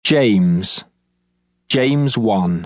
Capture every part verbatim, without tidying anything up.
James, James one.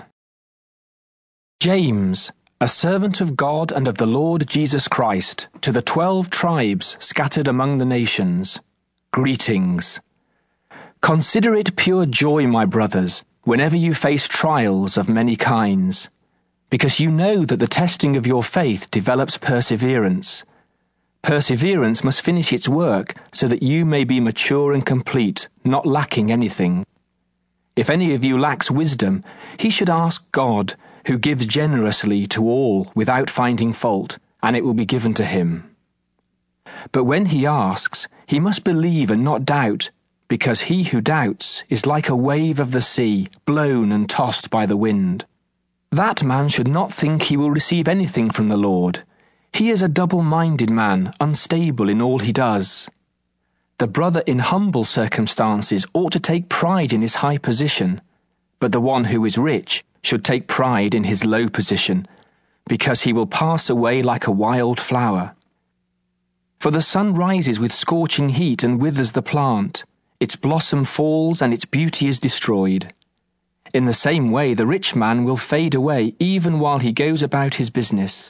James, a servant of God and of the Lord Jesus Christ, to the twelve tribes scattered among the nations, greetings. Consider it pure joy, my brothers, whenever you face trials of many kinds, because you know that the testing of your faith develops perseverance. Perseverance must finish its work so that you may be mature and complete, not lacking anything. If any of you lacks wisdom, he should ask God, who gives generously to all without finding fault, and it will be given to him. But when he asks, he must believe and not doubt, because he who doubts is like a wave of the sea, blown and tossed by the wind. That man should not think he will receive anything from the Lord. He is a double-minded man, unstable in all he does. The brother in humble circumstances ought to take pride in his high position, but the one who is rich should take pride in his low position, because he will pass away like a wild flower. For the sun rises with scorching heat and withers the plant, its blossom falls and its beauty is destroyed. In the same way the rich man will fade away even while he goes about his business.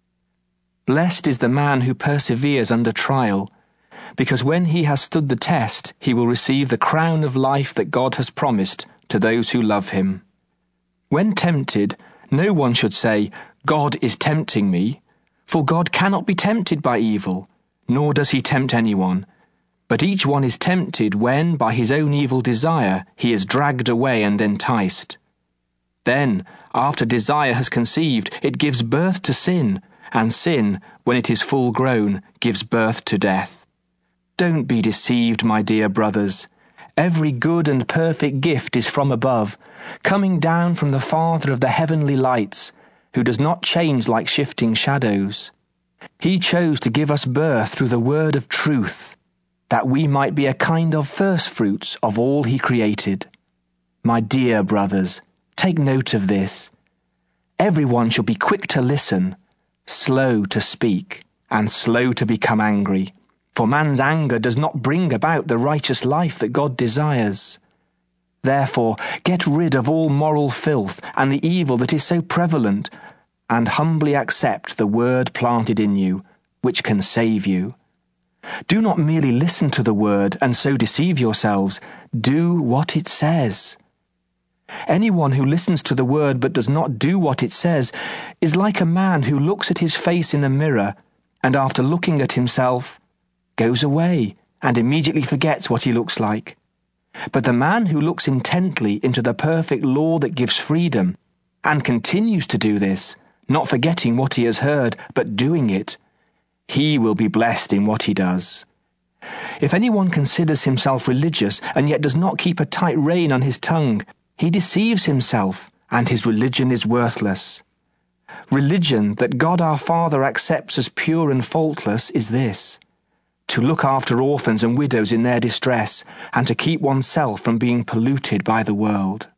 Blessed is the man who perseveres under trial, because when he has stood the test, he will receive the crown of life that God has promised to those who love him. When tempted, no one should say, God is tempting me, for God cannot be tempted by evil, nor does he tempt anyone. But each one is tempted when, by his own evil desire, he is dragged away and enticed. Then, after desire has conceived, it gives birth to sin, and sin, when it is full grown, gives birth to death. Don't be deceived, my dear brothers. Every good and perfect gift is from above, coming down from the Father of the heavenly lights, who does not change like shifting shadows. He chose to give us birth through the word of truth, that we might be a kind of firstfruits of all he created. My dear brothers, take note of this. Everyone should be quick to listen, slow to speak, and slow to become angry. For man's anger does not bring about the righteous life that God desires. Therefore, get rid of all moral filth and the evil that is so prevalent, and humbly accept the word planted in you, which can save you. Do not merely listen to the word and so deceive yourselves. Do what it says. Anyone who listens to the word but does not do what it says is like a man who looks at his face in a mirror and after looking at himself, goes away and immediately forgets what he looks like. But the man who looks intently into the perfect law that gives freedom and continues to do this, not forgetting what he has heard but doing it, he will be blessed in what he does. If anyone considers himself religious and yet does not keep a tight rein on his tongue, he deceives himself, and his religion is worthless. Religion that God our Father accepts as pure and faultless is this: to look after orphans and widows in their distress, and to keep oneself from being polluted by the world.